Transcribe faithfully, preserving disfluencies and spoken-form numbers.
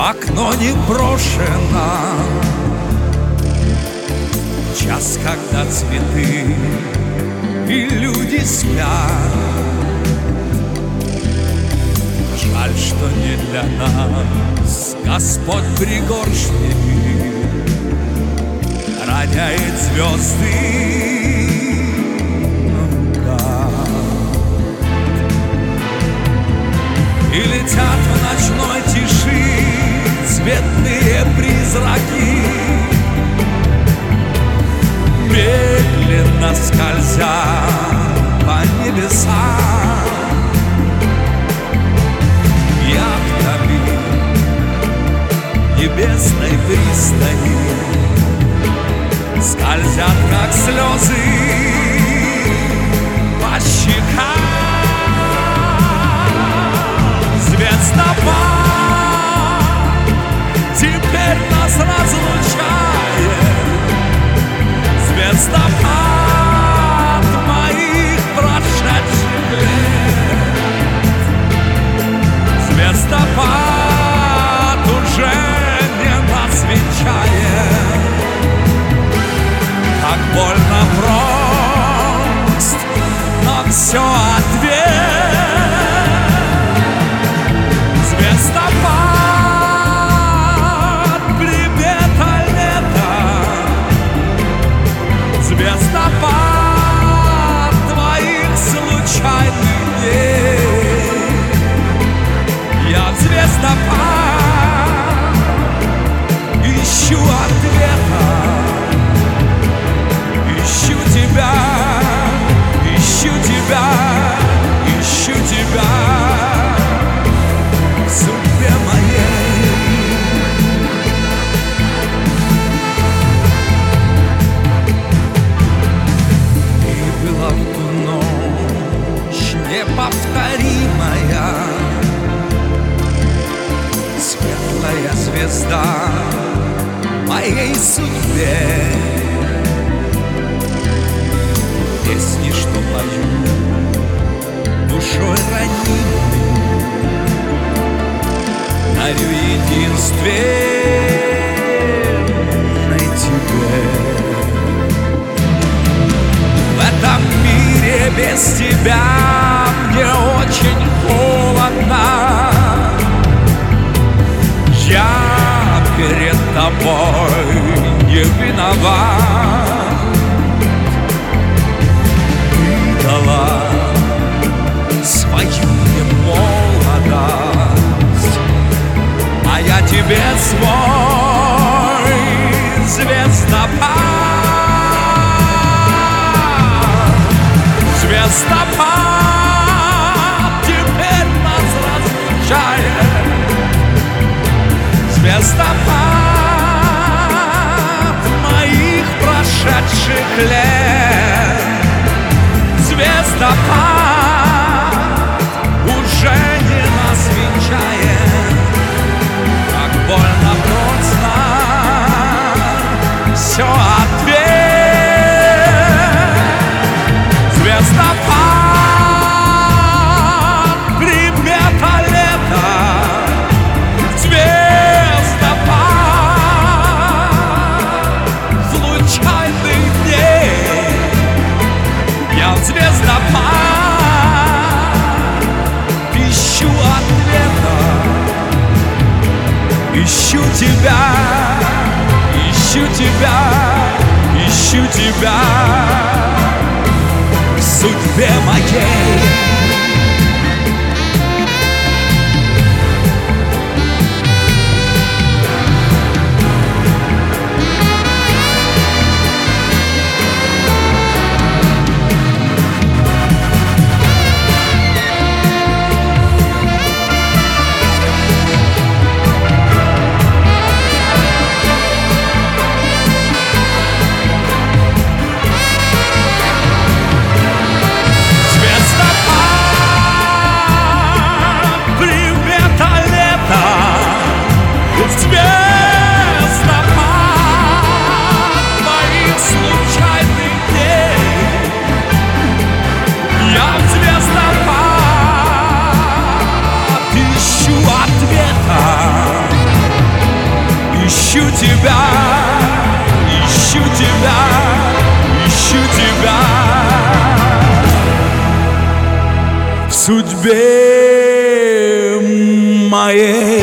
окно не брошено. Час, когда цветы и люди спят. Жаль, что не для нас Господь пригоршнями роняет звезды наугад. И летят в ночной тиши цветные призраки, медленно скользя по небесам. Яхтами небесной пристани скользят, как слезы, по щекам. Звездопад теперь нас разлучает. Звездопад моих прошедших лет. Звездопад уже не нас венчает. Так больно прост, но все ответ. Звездопад, примета лета. Звездопад твоих случайных дней. Я в звездопад ищу ответа. Ищу тебя, ищу тебя, ищу тебя в судьбе моей. Ты была в ту ночь неповторимая, светлая звезда моей судьбе. Песни, что пою душой ранимой, дарю единственной тебе. В этом мире без тебя мне очень холодно. Я перед тобой не виноват. Дала свою мне молодость, а я тебе свой звездопад. Звездопад теперь нас разлучает. Звездопад моих прошедших лет. Звездопад уже не нас венчает. Как больно просто, все ответ. Звездопад, примета лета. Звездопад случайных дней. Я в звездопад ищу ответа. Ищу тебя, ищу тебя, ищу тебя в судьбе моей. Звездопад судьбе моей.